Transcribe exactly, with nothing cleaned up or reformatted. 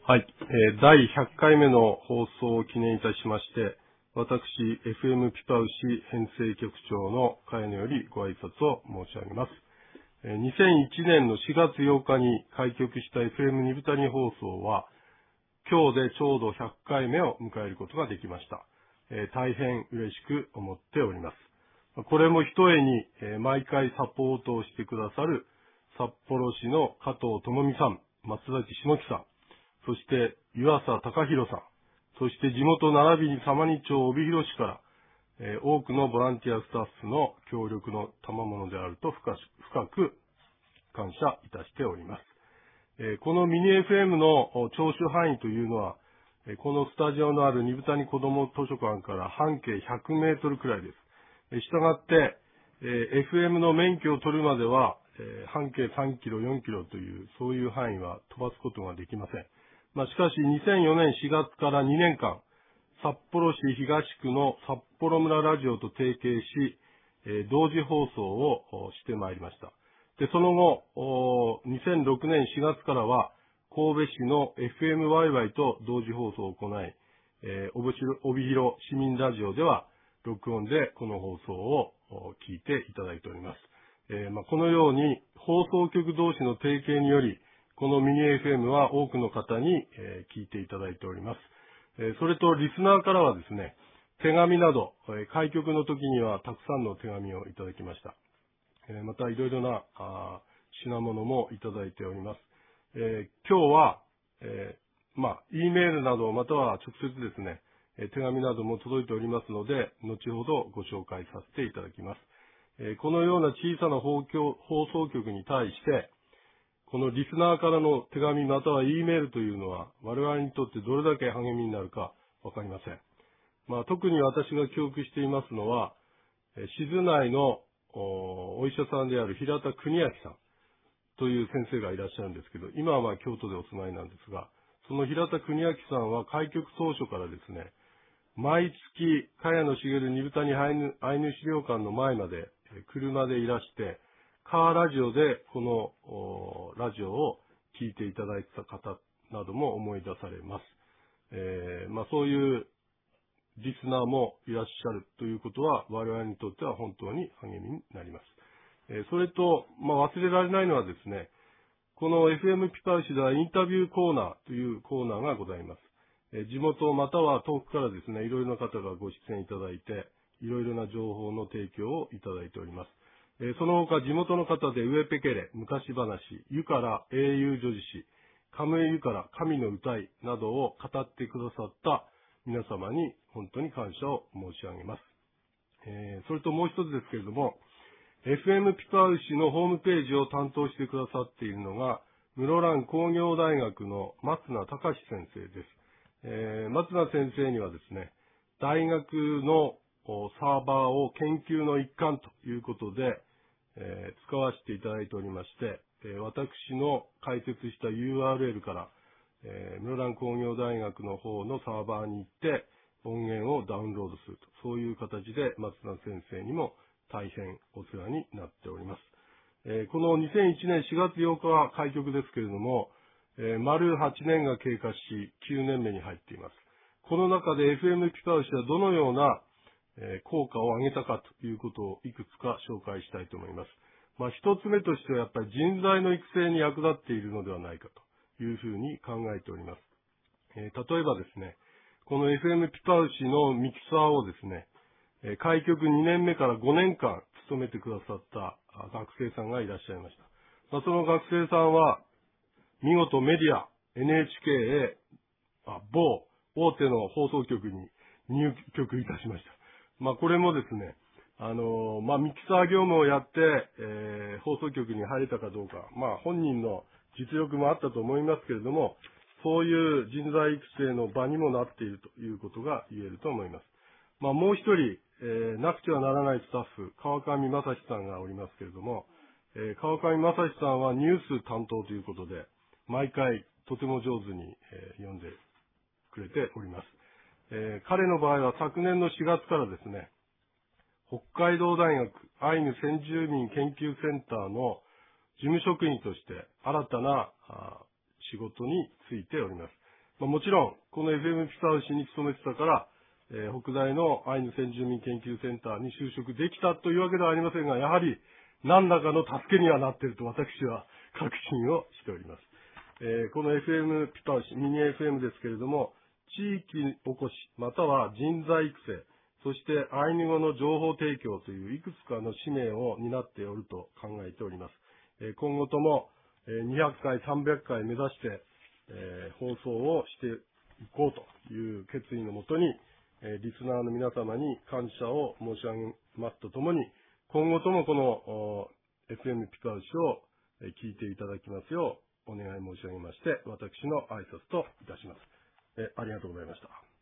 はい、えー、だいひゃっかいめの放送を記念いたしまして、私、エフエム ピパウシ編成局長の茅野よりご挨拶を申し上げます。えー、にせんいちねんのしがつようかに開局した エフエム 二部谷放送は、今日でちょうどひゃっかいめを迎えることができました。えー、大変嬉しく思っております。これもひとえに、えー、毎回サポートをしてくださる札幌市の加藤智美さん、松崎篠木さん、そして湯浅隆弘さん、そして地元並びに様似町帯広市から、えー、多くのボランティアスタッフの協力の賜物であると深く感謝いたしております。えー、このミニ エフエム の聴取範囲というのは、えー、このスタジオのある二部谷子ども図書館から半径ひゃくメートルくらいです。えー、したがって、えー、エフエム の免許を取るまでは、えー、半径さんキロ、よんキロというそういう範囲は飛ばすことができません。まあ、しかしにせんよねんしがつからにねんかん、札幌市東区の札幌村ラジオと提携し、えー、同時放送をしてまいりました。で、その後、にせんろくねんしがつからは、神戸市の エフエムワイワイ と同時放送を行い、えー、帯広市民ラジオでは、録音でこの放送を聞いていただいております。えーまあ、このように放送局同士の提携により、このミニ エフエム は多くの方に、えー、聞いていただいております。えー、それとリスナーからはですね、手紙など、えー、開局の時にはたくさんの手紙をいただきました。えー、またいろいろなあ品物もいただいております。えー、今日は、えー、まあ、E メールなどまたは直接ですね、えー、手紙なども届いておりますので、後ほどご紹介させていただきます。えー、このような小さな放送局に対して、このリスナーからの手紙または E メールというのは我々にとってどれだけ励みになるかわかりません。まあ、特に私が記憶していますのは、静内の お, お医者さんである平田邦明さんという先生がいらっしゃるんですけど、今はまあ京都でお住まいなんですが、その平田邦明さんは開局当初からですね、毎月、茅野茂二部谷アイヌ資料館の前まで車でいらして、カーラジオでこのラジオを聞いていただいた方なども思い出されます。えー、まあそういうリスナーもいらっしゃるということは我々にとっては本当に励みになります。えー、それと、まあ忘れられないのはですね、この エフエム ピパウシではインタビューコーナーというコーナーがございます。地元または遠くからですね、いろいろな方がご出演いただいて、いろいろな情報の提供をいただいております。その他、地元の方でウエペケレ、昔話、湯から英雄女子詩、カムエ湯から神の歌いなどを語ってくださった皆様に本当に感謝を申し上げます。えー、それともう一つですけれども、エフエム ピパウシのホームページを担当してくださっているのが、室蘭工業大学の松名隆先生です。えー、松名先生にはですね、大学のサーバーを研究の一環ということで、えー、使わせていただいておりまして、えー、私の開設した ユーアールエル から、えー、室蘭工業大学の方のサーバーに行って音源をダウンロードすると、そういう形で松名先生にも大変お世話になっております。えー、このにせんいちねんしがつようかは開局ですけれども、えー、丸はちねんが経過しきゅうねんめに入っています。この中で エフエム ピパウシはどのような、えー、効果を上げたかということをいくつか紹介したいと思います。まあ、一つ目としてはやっぱり人材の育成に役立っているのではないかというふうに考えております。えー、例えばですね、この エフエム ピパウシのミキサーをですね、開局にねんめからごねんかん勤めてくださった学生さんがいらっしゃいました。まあ、その学生さんは、見事メディア、エヌエイチケー へ、あ某大手の放送局に入局いたしました。まあ、これもですね、あのー、まあ、ミキサー業務をやって、えー、放送局に入れたかどうか、まあ、本人の実力もあったと思いますけれども、そういう人材育成の場にもなっているということが言えると思います。まあ、もう一人、えー、なくてはならないスタッフ、川上正史さんがおりますけれども、えー、川上正史さんはニュース担当ということで、毎回とても上手に、えー、読んでくれております。えー、彼の場合は昨年のしがつからですね、北海道大学アイヌ先住民研究センターの事務職員として新たな仕事に就いております。 まあ、もちろん、この エフエム ピパウ市に勤めてたから、えー、北大のアイヌ先住民研究センターに就職できたというわけではありませんが、やはり何らかの助けにはなっていると私は確信をしております。えー、この エフエム ピパウ市、ミニ エフエム ですけれども、地域おこし、または人材育成、そしてアイヌ語の情報提供といういくつかの使命を担っておると考えております。えー、今後ともにひゃっかい、さんびゃっかい目指して、えー、放送をしていこうという決意のもとに、えー、リスナーの皆様に感謝を申し上げますとともに、今後ともこの エフエム ピパウシを聞いていただきますようお願い申し上げまして、私の挨拶といたします。えー、ありがとうございました。